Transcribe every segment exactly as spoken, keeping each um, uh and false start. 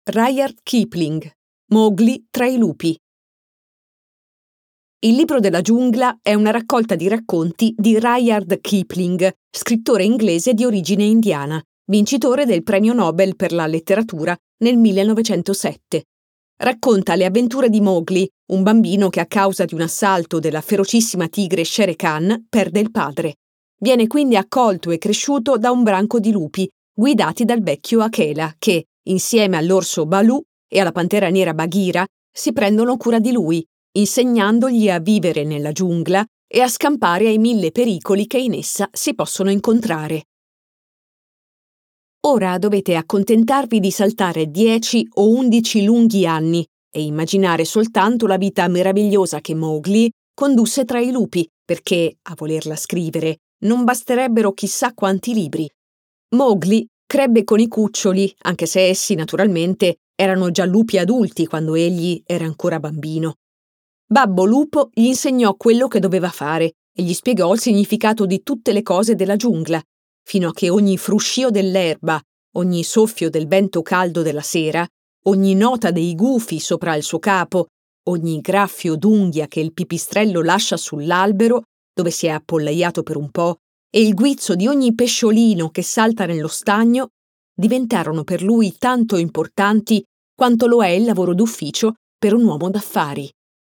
Rudyard Kipling, Mowgli tra i lupi. Il libro della giungla è una raccolta di racconti di Rudyard Kipling, scrittore inglese di origine indiana, vincitore del premio Nobel per la letteratura nel millenovecentosette. Racconta le avventure di Mowgli, un bambino che a causa di un assalto della ferocissima tigre Shere Khan perde il padre. Viene quindi accolto e cresciuto da un branco di lupi, guidati dal vecchio Akela, che, insieme all'orso Baloo e alla pantera nera Bagheera, si prendono cura di lui, insegnandogli a vivere nella giungla e a scampare ai mille pericoli che in essa si possono incontrare. Ora dovete accontentarvi di saltare dieci o undici lunghi anni e immaginare soltanto la vita meravigliosa che Mowgli condusse tra i lupi, perché, a volerla scrivere, non basterebbero chissà quanti libri. Mowgli crebbe con i cuccioli, anche se essi, naturalmente, erano già lupi adulti quando egli era ancora bambino. Babbo Lupo gli insegnò quello che doveva fare e gli spiegò il significato di tutte le cose della giungla, fino a che ogni fruscio dell'erba, ogni soffio del vento caldo della sera, ogni nota dei gufi sopra il suo capo, ogni graffio d'unghia che il pipistrello lascia sull'albero, dove si è appollaiato per un po', e il guizzo di ogni pesciolino che salta nello stagno, diventarono per lui tanto importanti quanto lo è il lavoro d'ufficio per un uomo d'affari.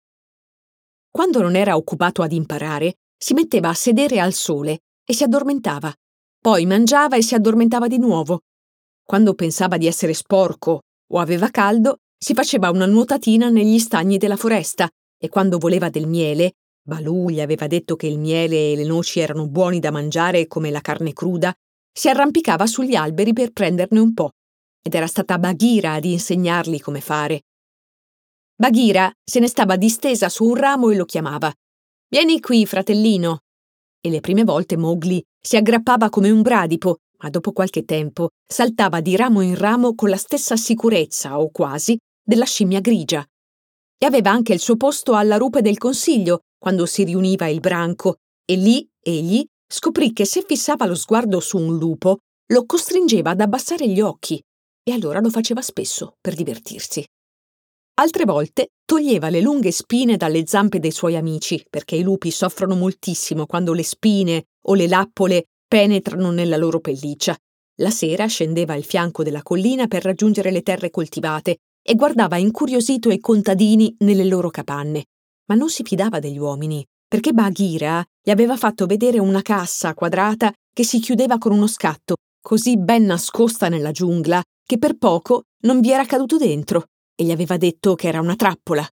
Quando non era occupato ad imparare, si metteva a sedere al sole e si addormentava. Poi mangiava e si addormentava di nuovo. Quando pensava di essere sporco o aveva caldo, si faceva una nuotatina negli stagni della foresta e quando voleva del miele, Baloo gli aveva detto che il miele e le noci erano buoni da mangiare come la carne cruda, si arrampicava sugli alberi per prenderne un po', ed era stata Bagheera ad insegnargli come fare. Bagheera se ne stava distesa su un ramo e lo chiamava. «Vieni qui, fratellino!» E le prime volte Mowgli si aggrappava come un bradipo, ma dopo qualche tempo saltava di ramo in ramo con la stessa sicurezza, o quasi, della scimmia grigia. E aveva anche il suo posto alla rupe del consiglio, quando si riuniva il branco, e lì egli scoprì che se fissava lo sguardo su un lupo, lo costringeva ad abbassare gli occhi, e allora lo faceva spesso per divertirsi. Altre volte toglieva le lunghe spine dalle zampe dei suoi amici, perché i lupi soffrono moltissimo quando le spine o le lappole penetrano nella loro pelliccia. La sera scendeva al fianco della collina per raggiungere le terre coltivate e guardava incuriosito i contadini nelle loro capanne. Ma non si fidava degli uomini, perché Bagheera gli aveva fatto vedere una cassa quadrata che si chiudeva con uno scatto, così ben nascosta nella giungla che per poco non vi era caduto dentro, e gli aveva detto che era una trappola.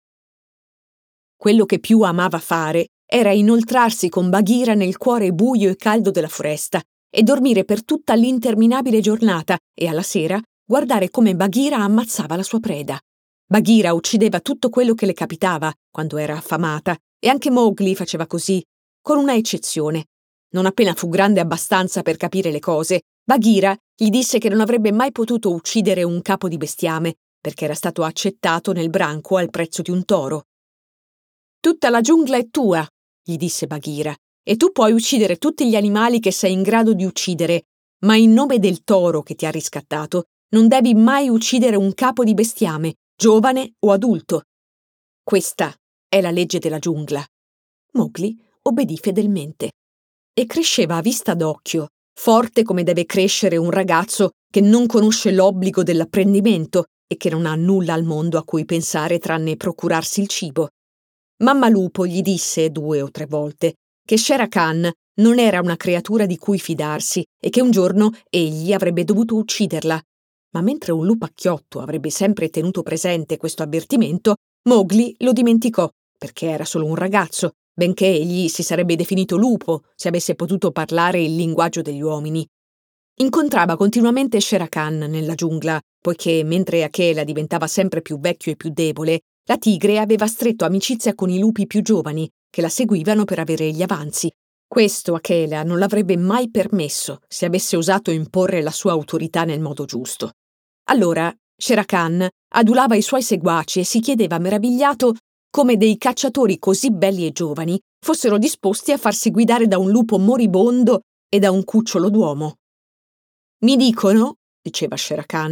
Quello che più amava fare era inoltrarsi con Bagheera nel cuore buio e caldo della foresta e dormire per tutta l'interminabile giornata e alla sera guardare come Bagheera ammazzava la sua preda. Bagheera uccideva tutto quello che le capitava quando era affamata e anche Mowgli faceva così, con una eccezione. Non appena fu grande abbastanza per capire le cose, Bagheera gli disse che non avrebbe mai potuto uccidere un capo di bestiame perché era stato accettato nel branco al prezzo di un toro. «Tutta la giungla è tua», gli disse Bagheera, «e tu puoi uccidere tutti gli animali che sei in grado di uccidere, ma in nome del toro che ti ha riscattato non devi mai uccidere un capo di bestiame, giovane o adulto. Questa è la legge della giungla». Mowgli obbedì fedelmente e cresceva a vista d'occhio, forte come deve crescere un ragazzo che non conosce l'obbligo dell'apprendimento e che non ha nulla al mondo a cui pensare tranne procurarsi il cibo. Mamma Lupo gli disse due o tre volte che Shere Khan non era una creatura di cui fidarsi e che un giorno egli avrebbe dovuto ucciderla. Ma mentre un lupacchiotto avrebbe sempre tenuto presente questo avvertimento, Mowgli lo dimenticò, perché era solo un ragazzo, benché egli si sarebbe definito lupo se avesse potuto parlare il linguaggio degli uomini. Incontrava continuamente Shere Khan nella giungla, poiché mentre Akela diventava sempre più vecchio e più debole, la tigre aveva stretto amicizia con i lupi più giovani, che la seguivano per avere gli avanzi. Questo Akela non l'avrebbe mai permesso se avesse osato imporre la sua autorità nel modo giusto. Allora Shere Khan adulava i suoi seguaci e si chiedeva meravigliato come dei cacciatori così belli e giovani fossero disposti a farsi guidare da un lupo moribondo e da un cucciolo d'uomo. «Mi dicono», diceva Shere Khan,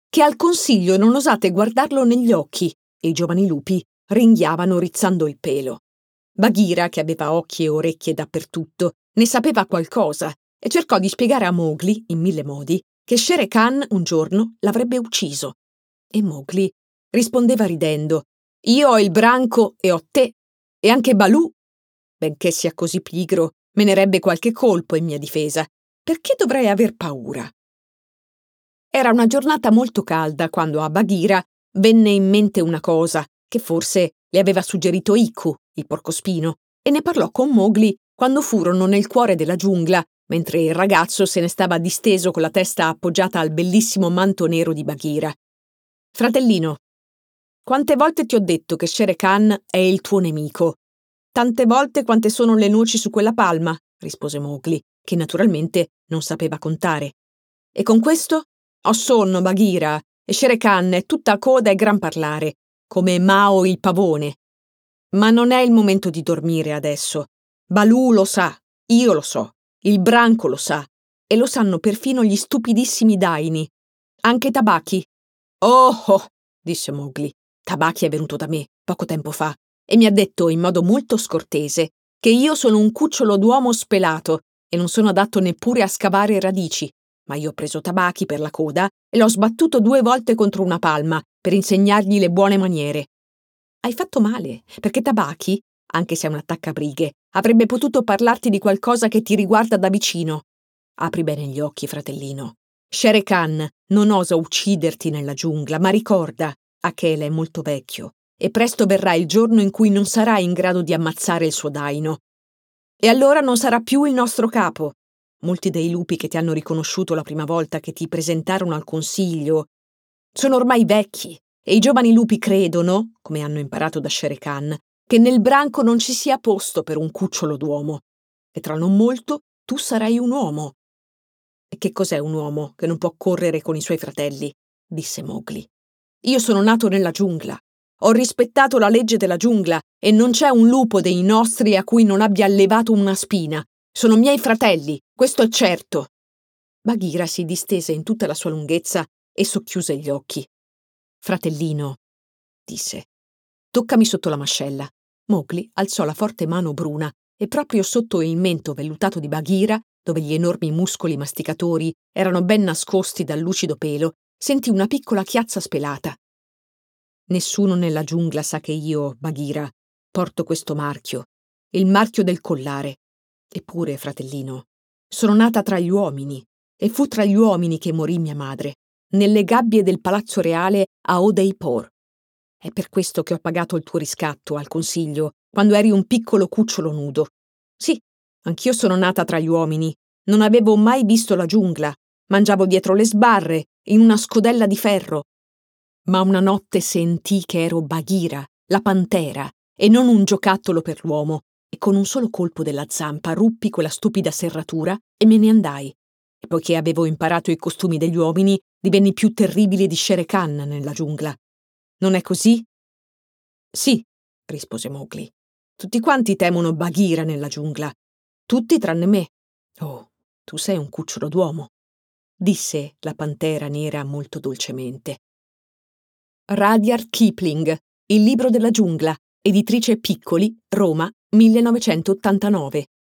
che al consiglio non osate guardarlo negli occhi, e i giovani lupi ringhiavano rizzando il pelo. Bagheera, che aveva occhi e orecchie dappertutto, ne sapeva qualcosa e cercò di spiegare a Mowgli, in mille modi, che Shere Khan un giorno l'avrebbe ucciso. E Mowgli rispondeva ridendo: «Io ho il branco e ho te, e anche Baloo. Benché sia così pigro, menerebbe qualche colpo in mia difesa. Perché dovrei aver paura?» Era una giornata molto calda quando a Bagheera venne in mente una cosa che forse le aveva suggerito Iku, il porcospino, e ne parlò con Mowgli quando furono nel cuore della giungla, mentre il ragazzo se ne stava disteso con la testa appoggiata al bellissimo manto nero di Bagheera. «Fratellino, quante volte ti ho detto che Shere Khan è il tuo nemico?» «Tante volte quante sono le noci su quella palma», rispose Mowgli, che naturalmente non sapeva contare. «E con questo? Ho sonno, Bagheera, e Shere Khan è tutta coda e gran parlare, come Mao il pavone. Ma non è il momento di dormire adesso. Baloo lo sa, io lo so, il branco lo sa, e lo sanno perfino gli stupidissimi daini. Anche Tabaki». «Oh, oh», disse Mowgli. «Tabaki è venuto da me, poco tempo fa, e mi ha detto in modo molto scortese che io sono un cucciolo d'uomo spelato e non sono adatto neppure a scavare radici. Ma io ho preso Tabaki per la coda e l'ho sbattuto due volte contro una palma per insegnargli le buone maniere. Hai fatto male, perché Tabaki, anche se è un attaccabrighe, avrebbe potuto parlarti di qualcosa che ti riguarda da vicino. Apri bene gli occhi, fratellino. Shere Khan non osa ucciderti nella giungla, ma ricorda, Akela è molto vecchio e presto verrà il giorno in cui non sarà in grado di ammazzare il suo daino. E allora non sarà più il nostro capo. Molti dei lupi che ti hanno riconosciuto la prima volta che ti presentarono al consiglio sono ormai vecchi e i giovani lupi credono, come hanno imparato da Shere Khan, che nel branco non ci sia posto per un cucciolo d'uomo. E tra non molto tu sarai un uomo». «E che cos'è un uomo che non può correre con i suoi fratelli?» disse Mowgli. «Io sono nato nella giungla. Ho rispettato la legge della giungla e non c'è un lupo dei nostri a cui non abbia allevato una spina. Sono miei fratelli, questo è certo». Bagheera si distese in tutta la sua lunghezza e socchiuse gli occhi. «Fratellino», disse, «toccami sotto la mascella». Mowgli alzò la forte mano bruna e proprio sotto il mento vellutato di Bagheera, dove gli enormi muscoli masticatori erano ben nascosti dal lucido pelo, sentì una piccola chiazza spelata. «Nessuno nella giungla sa che io, Bagheera, porto questo marchio, il marchio del collare. Eppure, fratellino, sono nata tra gli uomini, e fu tra gli uomini che morì mia madre, nelle gabbie del palazzo reale a Odeipor. È per questo che ho pagato il tuo riscatto al consiglio quando eri un piccolo cucciolo nudo. Sì, anch'io sono nata tra gli uomini, non avevo mai visto la giungla, mangiavo dietro le sbarre, in una scodella di ferro. Ma una notte sentii che ero Bagheera, la pantera, e non un giocattolo per l'uomo, e con un solo colpo della zampa ruppi quella stupida serratura e me ne andai. E poiché avevo imparato i costumi degli uomini, divenni più terribile di Shere Khan nella giungla. Non è così?» «Sì», rispose Mowgli. «Tutti quanti temono Bagheera nella giungla. Tutti tranne me». «Oh, tu sei un cucciolo d'uomo», disse la pantera nera molto dolcemente. Rudyard Kipling, Il libro della giungla, editrice Piccoli, Roma, millenovecentottantanove.